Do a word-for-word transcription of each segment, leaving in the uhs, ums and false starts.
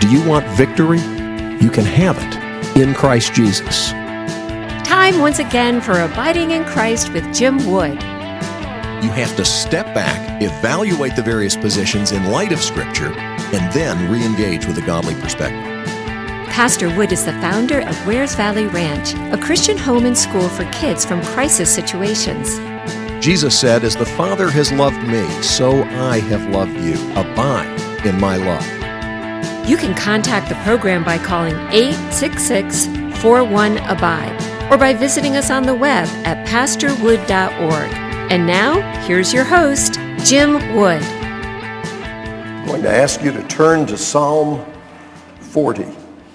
Do you want victory? You can have it in Christ Jesus. Time once again for Abiding in Christ with Jim Wood. You have to step back, evaluate the various positions in light of Scripture, and then re-engage with a godly perspective. Pastor Wood is the founder of Wares Valley Ranch, a Christian home and school for kids from crisis situations. Jesus said, "As the Father has loved me, so I have loved you. Abide in my love." You can contact the program by calling eight six six, four one, A B I D E or by visiting us on the web at pastor wood dot org. And now, here's your host, Jim Wood. I'm going to ask you to turn to Psalm forty.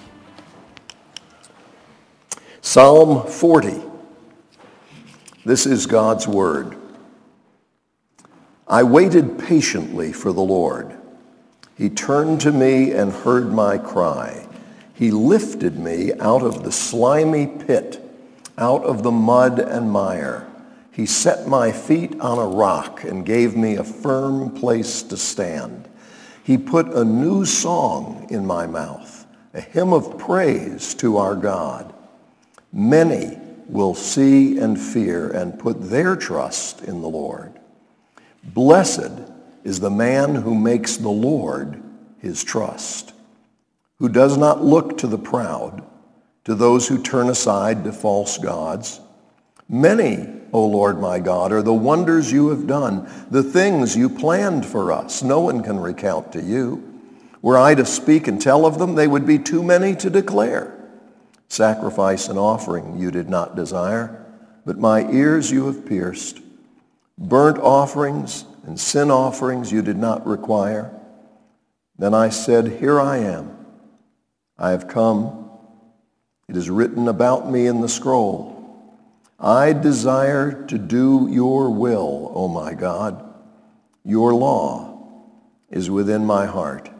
Psalm forty. This is God's word. I waited patiently for the Lord. He turned to me and heard my cry. He lifted me out of the slimy pit, out of the mud and mire. He set my feet on a rock and gave me a firm place to stand. He put a new song in my mouth, a hymn of praise to our God. Many will see and fear and put their trust in the Lord. Blessed is the man who makes the Lord his trust, who does not look to the proud, to those who turn aside to false gods. Many, O Lord my God, are the wonders you have done, the things you planned for us. No one can recount to you. Were I to speak and tell of them, they would be too many to declare. Sacrifice and offering you did not desire, but my ears you have pierced. Burnt offerings and sin offerings you did not require. Then I said, here I am. I have come. It is written about me in the scroll. I desire to do your will, O my God. Your law is within my heart.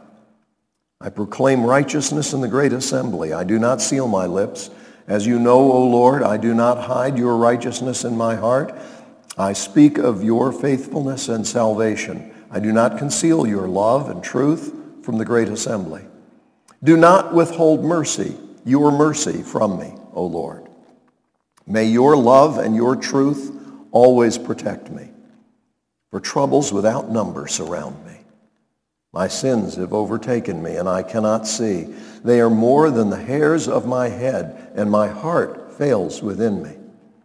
I proclaim righteousness in the great assembly. I do not seal my lips. As you know, O Lord, I do not hide your righteousness in my heart. I speak of your faithfulness and salvation. I do not conceal your love and truth from the great assembly. Do not withhold mercy, your mercy from me, O Lord. May your love and your truth always protect me, for troubles without number surround me. My sins have overtaken me, and I cannot see. They are more than the hairs of my head, and my heart fails within me.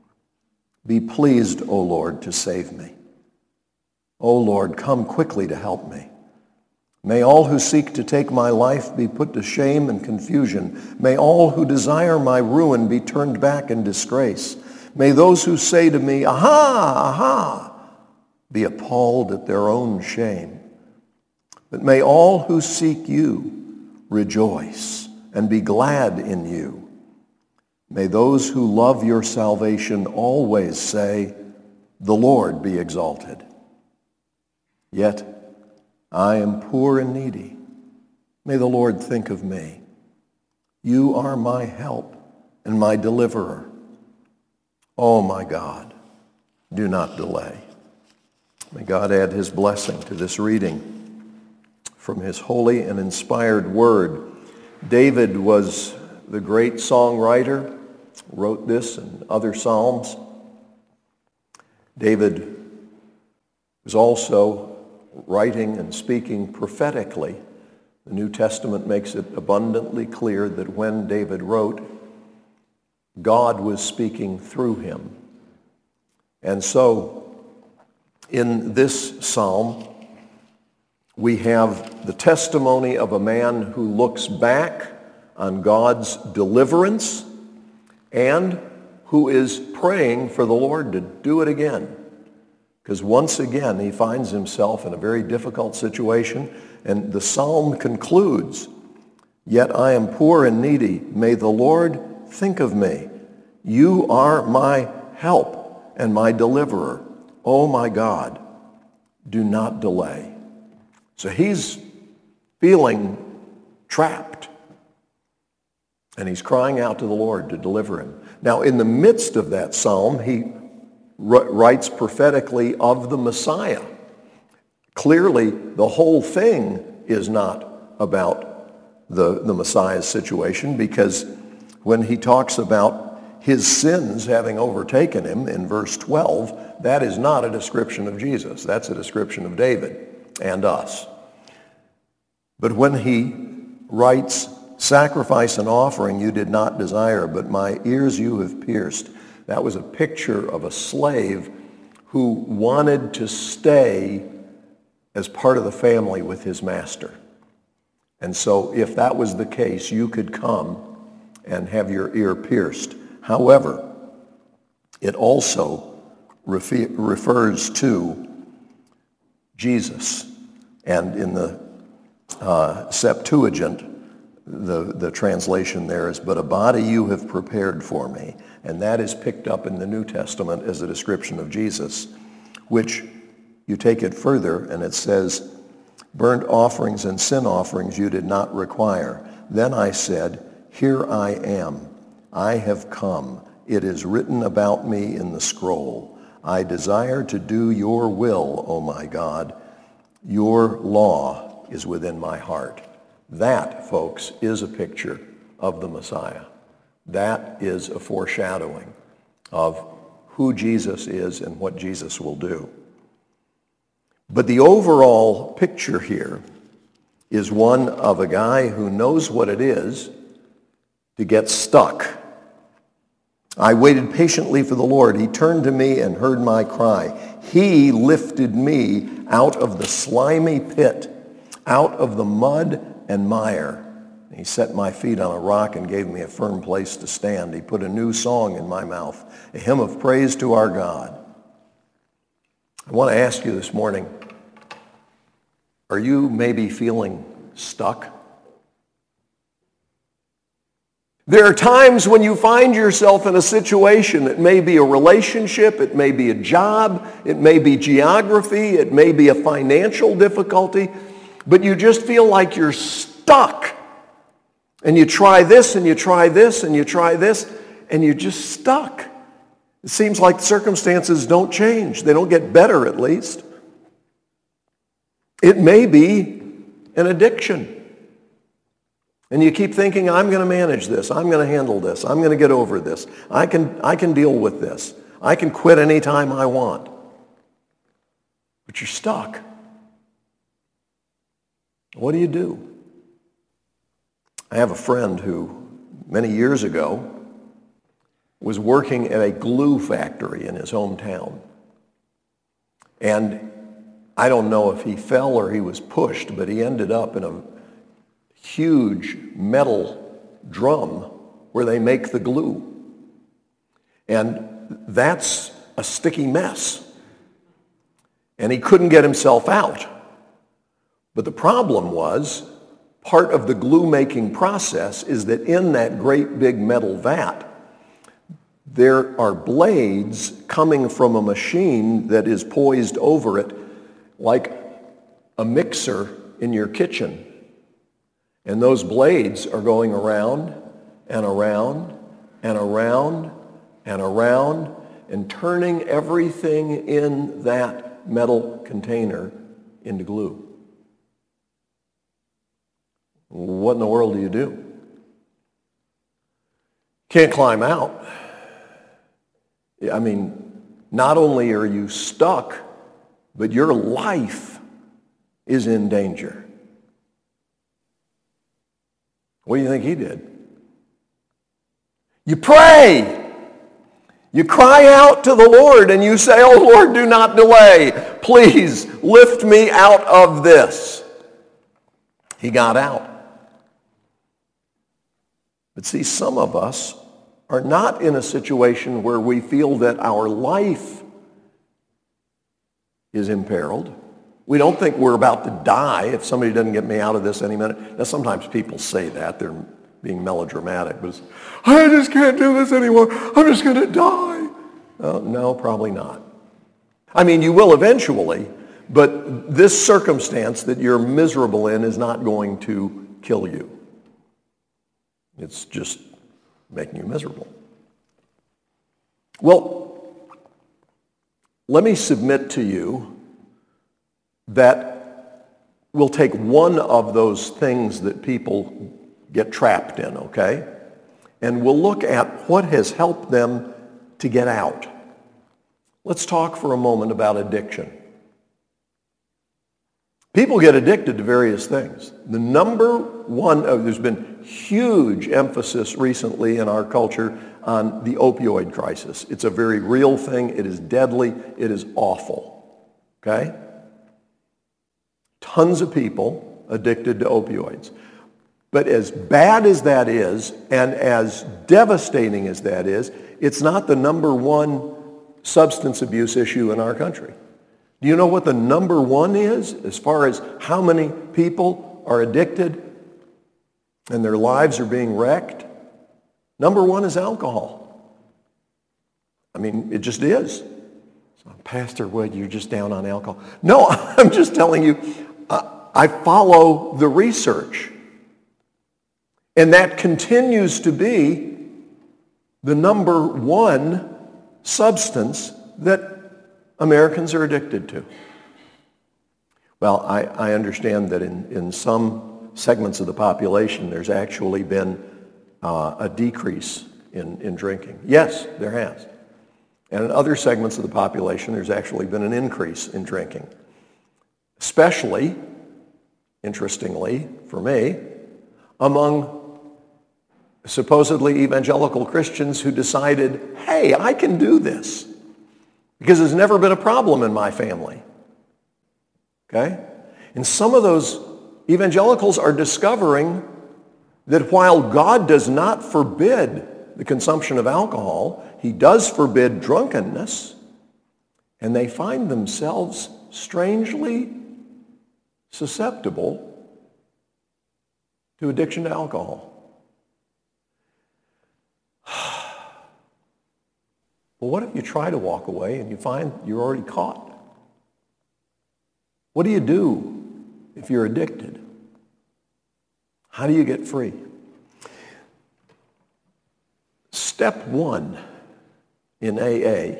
Be pleased, O Lord, to save me. O Lord, come quickly to help me. May all who seek to take my life be put to shame and confusion. May all who desire my ruin be turned back in disgrace. May those who say to me, aha, aha, be appalled at their own shame. But may all who seek you rejoice and be glad in you. May those who love your salvation always say, the Lord be exalted. Yet I am poor and needy. May the Lord think of me. You are my help and my deliverer. Oh, my God, do not delay. May God add his blessing to this reading from his holy and inspired word. David was the great songwriter, wrote this and other psalms. David was also writing and speaking prophetically. The New Testament makes it abundantly clear that when David wrote, God was speaking through him. And so, in this psalm, we have the testimony of a man who looks back on God's deliverance and who is praying for the Lord to do it again. Because once again, he finds himself in a very difficult situation, and the psalm concludes, yet I am poor and needy. May the Lord think of me. You are my help and my deliverer. Oh my God, do not delay. So he's feeling trapped, and he's crying out to the Lord to deliver him. Now, in the midst of that psalm, he writes prophetically of the Messiah. Clearly, the whole thing is not about the, the Messiah's situation, because when he talks about his sins having overtaken him in verse twelve, that is not a description of Jesus. That's a description of David and us. But when he writes, sacrifice and offering you did not desire, but my ears you have pierced, that was a picture of a slave who wanted to stay as part of the family with his master. And so if that was the case, you could come and have your ear pierced. However, it also refer- refers to Jesus. And in the uh, Septuagint, the, the translation there is, but a body you have prepared for me. And that is picked up in the New Testament as a description of Jesus, which you take it further and it says, burnt offerings and sin offerings you did not require. Then I said, here I am. I have come. It is written about me in the scroll. I desire to do your will, O my God. Your law is within my heart. That, folks, is a picture of the Messiah. That is a foreshadowing of who Jesus is and what Jesus will do. But the overall picture here is one of a guy who knows what it is to get stuck. I waited patiently for the Lord. He turned to me and heard my cry. He lifted me out of the slimy pit, out of the mud and mire. He set my feet on a rock and gave me a firm place to stand. He put a new song in my mouth, a hymn of praise to our God. I want to ask you this morning, are you maybe feeling stuck? There are times when you find yourself in a situation. It may be a relationship, it may be a job, it may be geography, it may be a financial difficulty, but you just feel like you're stuck. And you try this, and you try this, and you try this, and you're just stuck. It seems like circumstances don't change. They don't get better, at least. It may be an addiction. And you keep thinking, I'm going to manage this. I'm going to handle this. I'm going to get over this. I can, I can deal with this. I can quit anytime I want. But you're stuck. What do you do? I have a friend who, many years ago, was working at a glue factory in his hometown. And I don't know if he fell or he was pushed, but he ended up in a huge metal drum where they make the glue. And that's a sticky mess. And he couldn't get himself out. But the problem was, part of the glue-making process is that in that great big metal vat, there are blades coming from a machine that is poised over it like a mixer in your kitchen. And those blades are going around and around and around and around and turning everything in that metal container into glue. What in the world do you do? Can't climb out. I mean, not only are you stuck, but your life is in danger. What do you think he did? You pray. You cry out to the Lord and you say, oh Lord, do not delay. Please lift me out of this. He got out. But see, some of us are not in a situation where we feel that our life is imperiled. We don't think we're about to die if somebody doesn't get me out of this any minute. Now, sometimes people say that. They're being melodramatic. But it's, I just can't do this anymore. I'm just going to die. Oh, no, probably not. I mean, you will eventually, but this circumstance that you're miserable in is not going to kill you. It's just making you miserable. Well, let me submit to you that we'll take one of those things that people get trapped in, okay? And we'll look at what has helped them to get out. Let's talk for a moment about addiction. People get addicted to various things. The number one, oh, there's been huge emphasis recently in our culture on the opioid crisis. It's a very real thing. It is deadly. It is awful. Okay? Tons of people addicted to opioids. But as bad as that is, and as devastating as that is, it's not the number one substance abuse issue in our country. Do you know what the number one is as far as how many people are addicted and their lives are being wrecked? Number one is alcohol. I mean, it just is. So, Pastor Wood, you're just down on alcohol. No, I'm just telling you, uh, I follow the research. And that continues to be the number one substance that Americans are addicted to. Well, I, I understand that in, in some segments of the population, there's actually been uh, a decrease in, in drinking. Yes, there has. And in other segments of the population, there's actually been an increase in drinking. Especially, interestingly for me, among supposedly evangelical Christians who decided, hey, I can do this because there's never been a problem in my family. Okay? And some of those evangelicals are discovering that while God does not forbid the consumption of alcohol, he does forbid drunkenness, and they find themselves strangely susceptible to addiction to alcohol. Well, what if you try to walk away and you find you're already caught? What do you do if you're addicted? How do you get free? Step one in A A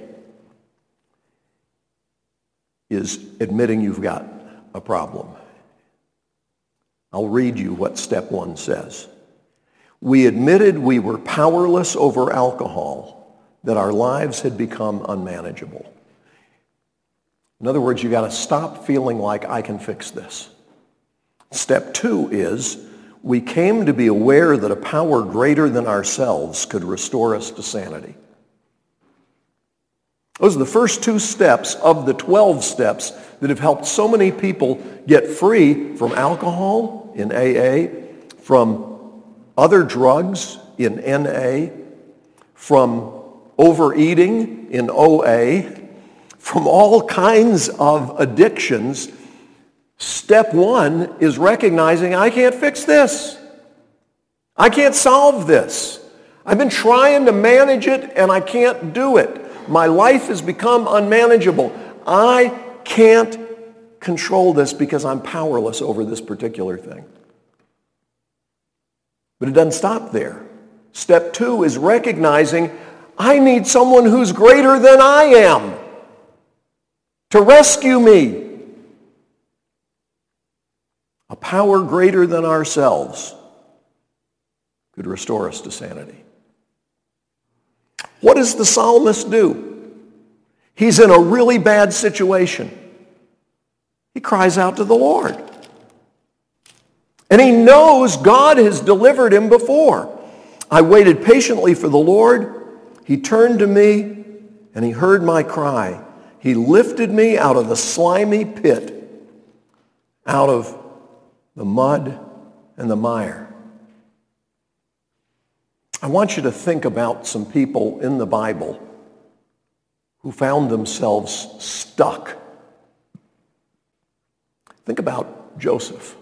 is admitting you've got a problem. I'll read you what step one says. We admitted we were powerless over alcohol, that our lives had become unmanageable. In other words, you got to stop feeling like I can fix this. Step two is we came to be aware that a power greater than ourselves could restore us to sanity. Those are the first two steps of the twelve steps that have helped so many people get free from alcohol in A A, from other drugs in N A, from overeating in O A, from all kinds of addictions. Step one is recognizing I can't fix this. I can't solve this. I've been trying to manage it and I can't do it. My life has become unmanageable. I can't control this because I'm powerless over this particular thing. But it doesn't stop there. Step two is recognizing I need someone who's greater than I am to rescue me. A power greater than ourselves could restore us to sanity. What does the psalmist do? He's in a really bad situation. He cries out to the Lord. And he knows God has delivered him before. I waited patiently for the Lord. He turned to me and he heard my cry. He lifted me out of the slimy pit, out of the mud and the mire. I want you to think about some people in the Bible who found themselves stuck. Think about Joseph.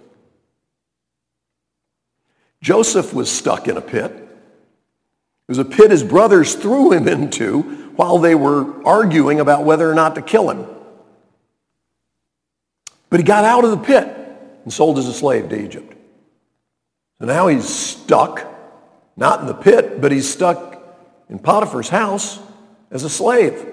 Joseph was stuck in a pit. It was a pit his brothers threw him into while they were arguing about whether or not to kill him. But he got out of the pit and sold as a slave to Egypt. So now he's stuck, not in the pit, but he's stuck in Potiphar's house as a slave.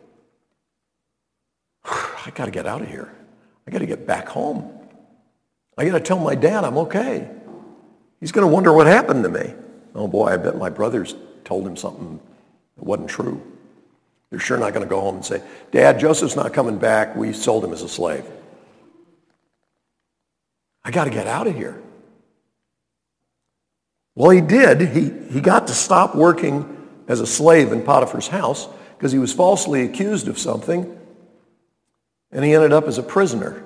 I got to get out of here. I got to get back home. I got to tell my dad I'm okay. He's going to wonder what happened to me. Oh boy, I bet my brothers told him something that wasn't true. They're sure not going to go home and say, Dad, Joseph's not coming back. We sold him as a slave. I got to get out of here. Well, he did. He, he got to stop working as a slave in Potiphar's house because he was falsely accused of something, and he ended up as a prisoner.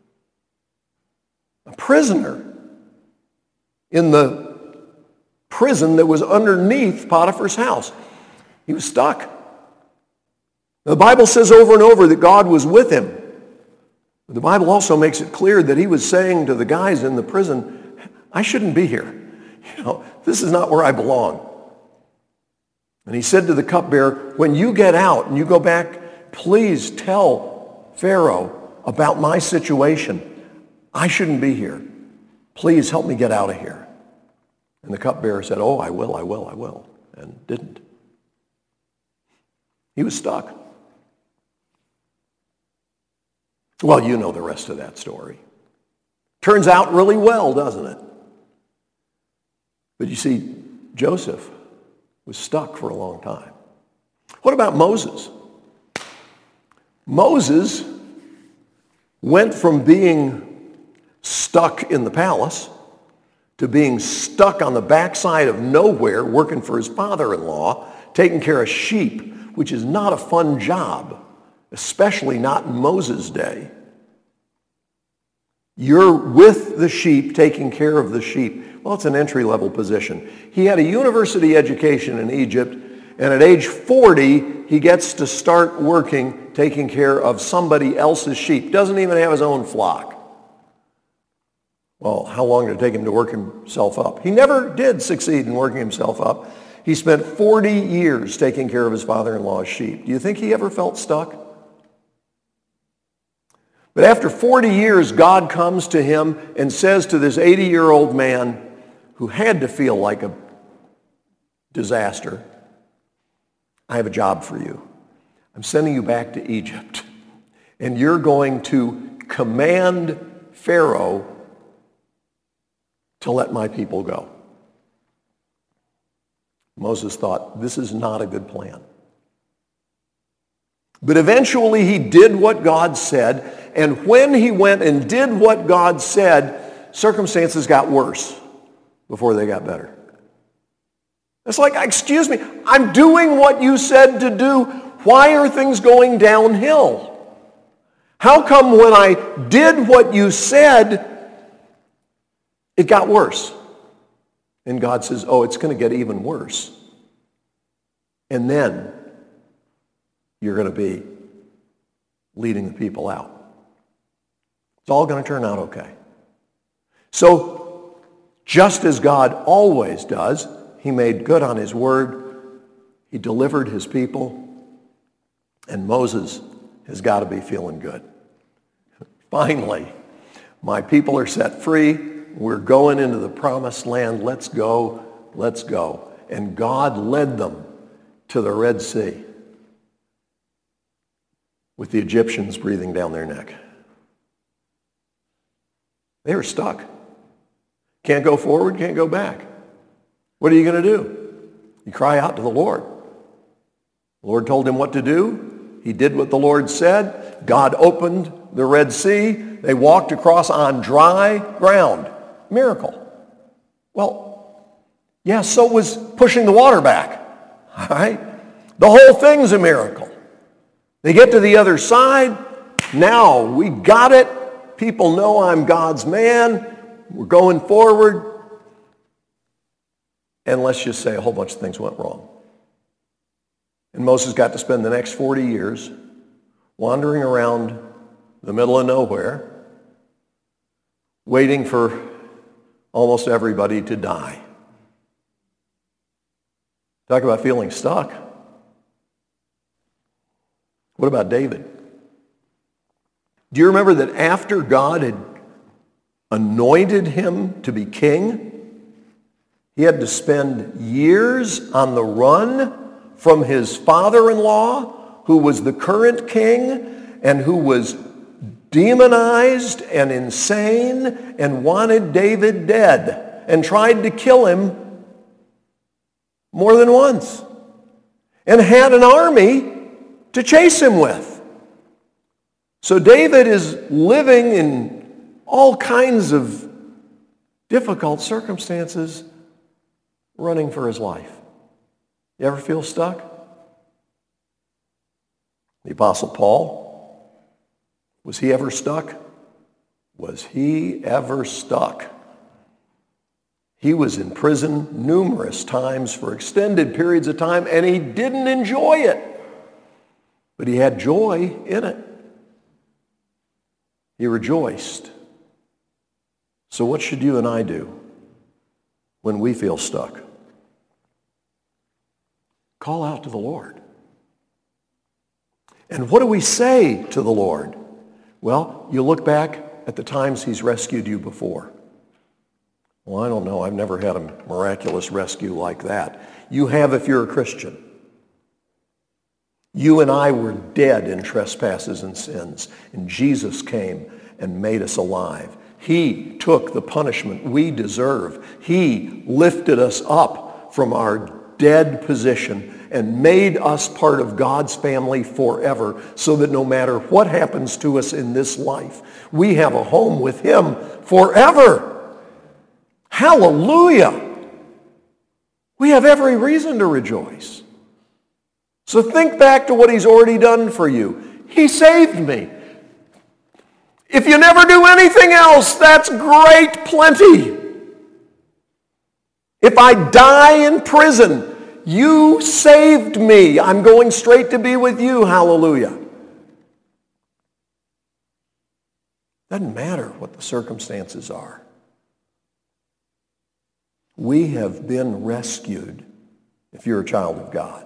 A prisoner in the prison that was underneath Potiphar's house. He was stuck. The Bible says over and over that God was with him. The Bible also makes it clear that he was saying to the guys in the prison, I shouldn't be here. You know, this is not where I belong. And he said to the cupbearer, when you get out and you go back, please tell Pharaoh about my situation. I shouldn't be here. Please help me get out of here. And the cupbearer said, oh, I will, I will, I will, and didn't. He was stuck. Well, you know the rest of that story. Turns out really well, doesn't it? But you see, Joseph was stuck for a long time. What about Moses? Moses went from being stuck in the palace to being stuck on the backside of nowhere working for his father-in-law, taking care of sheep, which is not a fun job, especially not in Moses' day. You're with the sheep, taking care of the sheep. Well, it's an entry-level position. He had a university education in Egypt, and at age forty, he gets to start working, taking care of somebody else's sheep. Doesn't even have his own flock. Well, how long did it take him to work himself up? He never did succeed in working himself up. He spent forty years taking care of his father-in-law's sheep. Do you think he ever felt stuck? But after forty years, God comes to him and says to this eighty-year-old man who had to feel like a disaster, I have a job for you. I'm sending you back to Egypt, and you're going to command Pharaoh to let my people go. Moses thought, this is not a good plan. But eventually he did what God said, and when he went and did what God said, circumstances got worse before they got better. It's like, excuse me, I'm doing what you said to do. Why are things going downhill? How come when I did what you said, it got worse? And God says, oh, it's going to get even worse. And then you're going to be leading the people out. It's all going to turn out okay. So, just as God always does, he made good on his word. He delivered his people. And Moses has got to be feeling good. Finally, my people are set free. We're going into the promised land. Let's go. Let's go. And God led them to the Red Sea with the Egyptians breathing down their neck. They were stuck. Can't go forward, can't go back. What are you going to do? You cry out to the Lord. The Lord told him what to do. He did what the Lord said. God opened the Red Sea. They walked across on dry ground. Miracle. Well, yeah, so was pushing the water back. All right? The whole thing's a miracle. They get to the other side. Now, we got it. People know I'm God's man. We're going forward. And let's just say a whole bunch of things went wrong. And Moses got to spend the next forty years wandering around the middle of nowhere, waiting for almost everybody to die. Talk about feeling stuck. What about David? Do you remember that after God had anointed him to be king, he had to spend years on the run from his father-in-law, who was the current king and who was demonized and insane and wanted David dead. and tried to kill him more than once, and had an army to chase him with. So David is living in all kinds of difficult circumstances, running for his life. You ever feel stuck? The Apostle Paul, was he ever stuck? Was he ever stuck? He was in prison numerous times for extended periods of time, and he didn't enjoy it. But he had joy in it. He rejoiced. So what should you and I do when we feel stuck? Call out to the Lord. And what do we say to the Lord? Well, you look back at the times he's rescued you before. Well, I don't know. I've never had a miraculous rescue like that. You have if you're a Christian. You and I were dead in trespasses and sins, and Jesus came and made us alive. He took the punishment we deserve. He lifted us up from our dead position and made us part of God's family forever, so that no matter what happens to us in this life, we have a home with him forever. Hallelujah! We have every reason to rejoice. So think back to what he's already done for you. He saved me. If you never do anything else, that's great plenty. If I die in prison, you saved me. I'm going straight to be with you. Hallelujah. Doesn't matter what the circumstances are. We have been rescued if you're a child of God.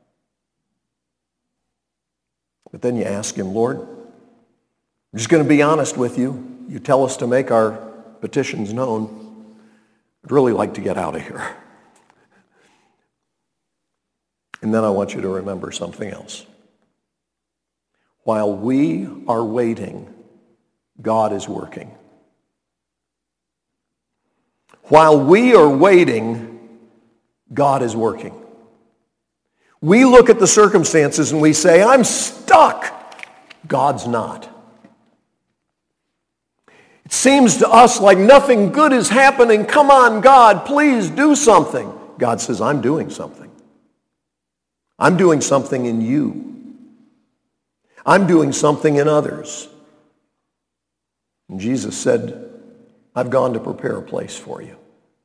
But then you ask him, Lord, I'm just going to be honest with you. You tell us to make our petitions known. I'd really like to get out of here. And then I want you to remember something else. While we are waiting, God is working. While we are waiting, God is working. We look at the circumstances and we say, I'm stuck. God's not. It seems to us like nothing good is happening. Come on, God, please do something. God says, I'm doing something. I'm doing something in you. I'm doing something in others. And Jesus said, I've gone to prepare a place for you.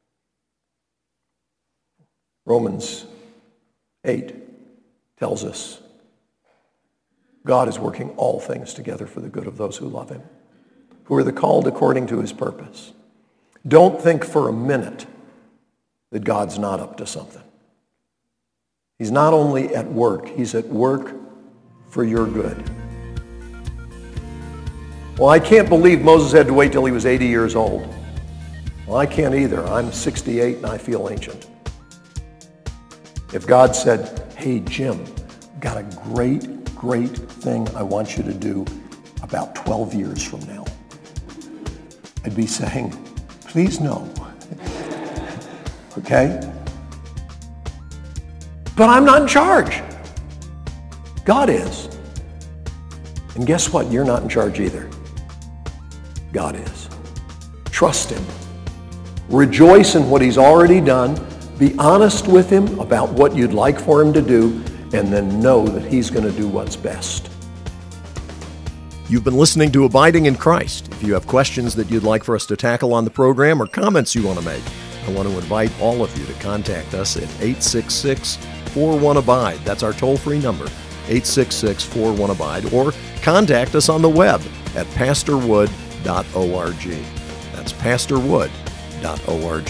Romans eight tells us God is working all things together for the good of those who love him, who are the called according to his purpose. Don't think for a minute that God's not up to something. He's not only at work, he's at work for your good. Well, I can't believe Moses had to wait till he was eighty years old. Well, I can't either. I'm sixty-eight and I feel ancient. If God said, hey, Jim, got a great, great thing I want you to do about twelve years from now, I'd be saying, please no. Okay? But I'm not in charge. God is. And guess what? You're not in charge either. God is. Trust him. Rejoice in what he's already done. Be honest with him about what you'd like for him to do, and then know that he's going to do what's best. You've been listening to Abiding in Christ. If you have questions that you'd like for us to tackle on the program or comments you want to make, I want to invite all of you to contact us at eight six six, four one, abide. That's our toll-free number, eight six six, four one, abide. Or contact us on the web at pastor wood dot org. That's pastor wood dot org.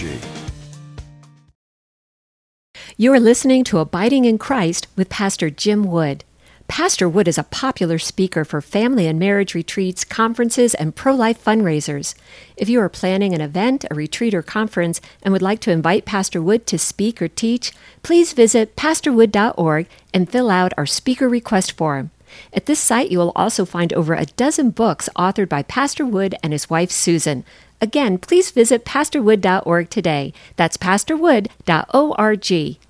You are listening to Abiding in Christ with Pastor Jim Wood. Pastor Wood is a popular speaker for family and marriage retreats, conferences, and pro-life fundraisers. If you are planning an event, a retreat, or conference and would like to invite Pastor Wood to speak or teach, please visit pastor wood dot org and fill out our speaker request form. At this site, you will also find over a dozen books authored by Pastor Wood and his wife, Susan. Again, please visit pastor wood dot org today. That's pastor wood dot org.